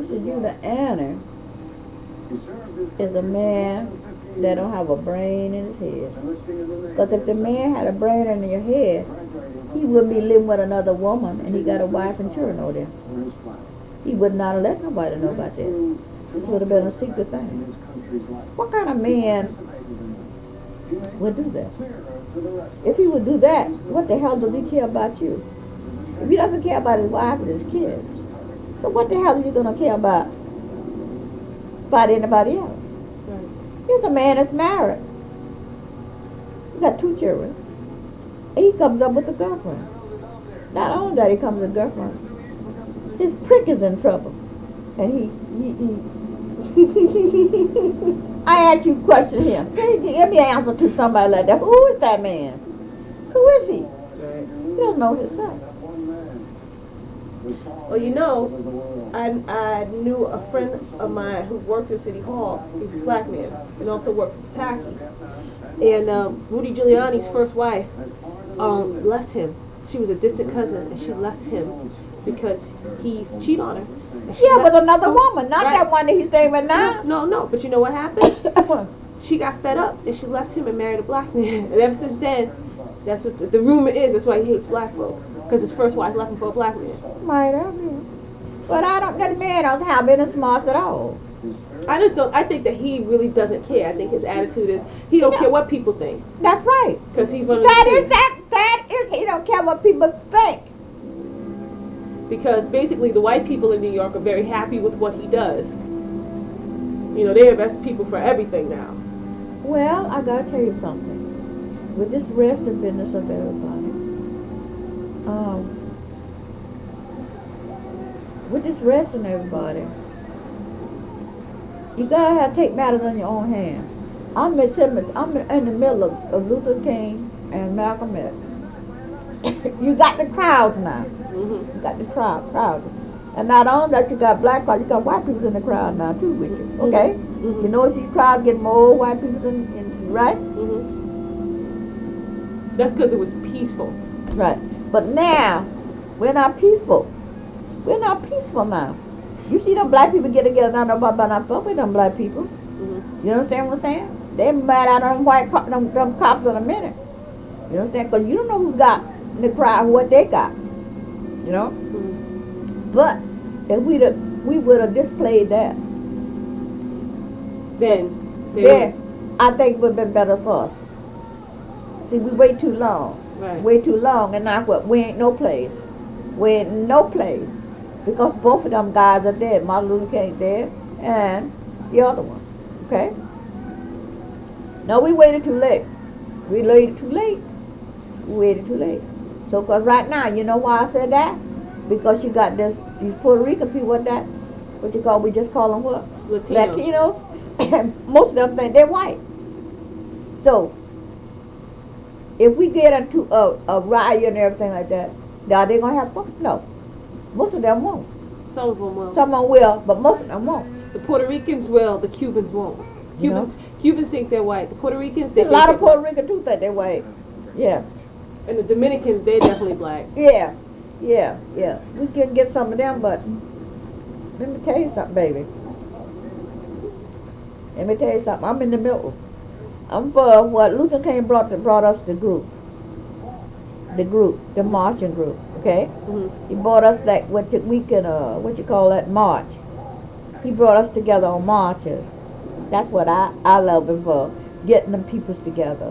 introduces you to Annie is a man that don't have a brain in his head. Because if the man had a brain in your head, he wouldn't be living with another woman and he got a wife and children over there. He would not have let nobody know about this. This would have been a secret thing. What kind of man would do that? If he would do that, what the hell does he care about you? If he doesn't care about his wife and his kids, so what the hell is he going to care about anybody else? Here's a man that's married. He got 2 children. And he comes up with a girlfriend. Not only that, he comes with a girlfriend. His prick is in trouble. And he I ask you to question him. Give me an answer to somebody like that. Who is that man? Who is he? He don't know himself. Well, you know, I knew a friend of mine who worked at City Hall. He was a black man and also worked for Tacky. And Rudy Giuliani's first wife left him. She was a distant cousin, and she left him because he cheated on her. Yeah, with another woman, not that one that he's staying with now. No. But you know what happened? She got fed up, and she left him and married a black man. And ever since then, that's what the rumor is. That's why he hates black folks, because his first wife left him for a black man. Might have been. But I don't. That man don't have any smarts at all. I just don't. I think that he really doesn't care. I think his attitude is he don't care what people think. That's right. Because he's one of That is he don't care what people think. Because basically the white people in New York are very happy with what he does. You know, they arrest people for everything now. Well, I gotta tell you something. With this arresting business of everybody, with this arresting everybody, you gotta have to take matters in your own hand. I'm in the middle of Luther King and Malcolm X. You got the crowds now. You got the crowds. And not only that, you got black crowds, you got white people in the crowd now too with you. Okay? You notice these crowds get more white people in right? That's because it was peaceful. Right. But now, we're not peaceful. We're not peaceful now. You see them black people get together, not nobody not fuck with them black people. You understand what I'm saying? They mad at them them cops in a minute. You understand? Because you don't know who got in the crowd what they got. You know? But if we would have displayed that, then I think it would have been better for us. See, we wait too long. Right. Way too long, and now what? We ain't no place. We ain't no place. Because both of them guys are dead. Martin Luther King dead, and the other one. Okay? No, we waited too late. We waited too late. We waited too late. So, cause right now, you know why I said that? Because you got these Puerto Rican people. What you call? We just call them what? Latinos. And most of them think they're white. So, if we get into a riot and everything like that, are they gonna have fun? No. Most of them won't. Some of them will. Some of them will, but most of them won't. The Puerto Ricans will. The Cubans won't. Cubans think they're white. The Puerto Ricans, they a lot of Puerto Ricans do think they're white. Yeah. And the Dominicans, they're definitely black. Yeah. We can get some of them, but let me tell you something, baby. Let me tell you something. I'm in the middle. I'm for what Luther King brought us the group, the marching group. Okay. He brought us we can march. He brought us together on marches. That's what I love him for, getting them peoples together.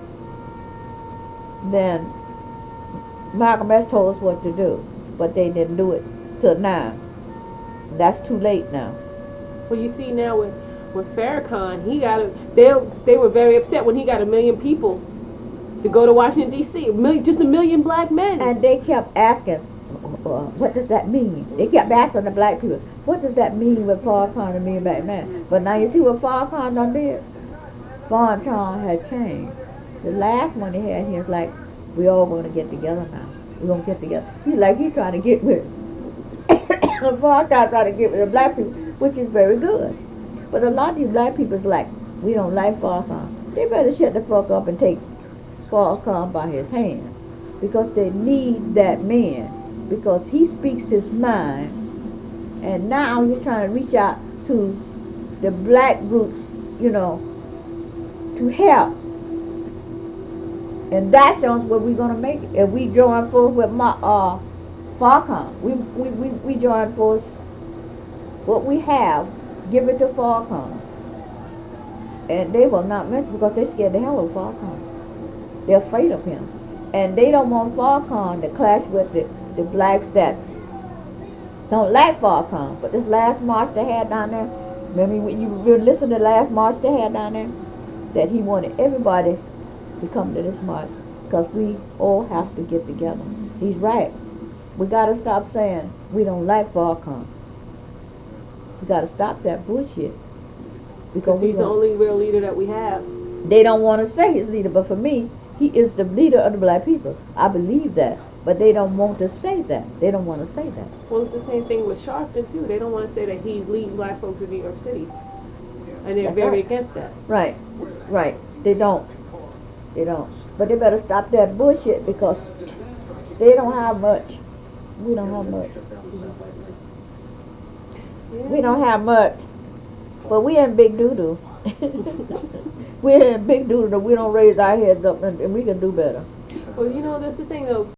Then Malcolm X told us what to do, but they didn't do it till now. That's too late now. Well, you see now with Farrakhan, they were very upset when he got 1 million people to go to Washington D.C. Just 1 million black men. And they kept asking, what does that mean? They kept asking the black people, what does that mean with Farrakhan and 1 million black men? But now you see what Farrakhan done did? Farrakhan had changed. The last one he had, he was like, we all going to get together now. We're going to get together. He's trying to get with Farrakhan trying to get with the black people, which is very good. But a lot of these black people's like, we don't like Farrakhan. They better shut the fuck up and take Farrakhan by his hand, because they need that man, because he speaks his mind And now he's trying to reach out to the black groups, you know, to help. And that's what we're gonna make it. If we join force with Farcon, we join force. What we have, give it to Farcon, and they will not mess because they're scared the hell of Farcon. They're afraid of him, and they don't want Farcon to clash with the blacks that's don't like Farcon. But this last march they had down there, remember when you listened to the last march they had down there, that he wanted everybody to come to this march because we all have to get together. He's right. We got to stop saying we don't like Farcon. We got to stop that bullshit. Because he's the only real leader that we have. They don't want to say he's leader, but for me, he is the leader of the black people. I believe that. But they don't want to say that. They don't want to say that. Well, it's the same thing with Sharpton, too. They don't want to say that he's leading black folks in New York City. And they're very against that. Right. Right. They don't. They don't. But they better stop that bullshit because they don't have much. We don't have much. Yeah. We don't have much. But we in big doo-doo. We're in big doo-doo. We don't raise our heads up and we can do better. Well, you know, that's the thing, though.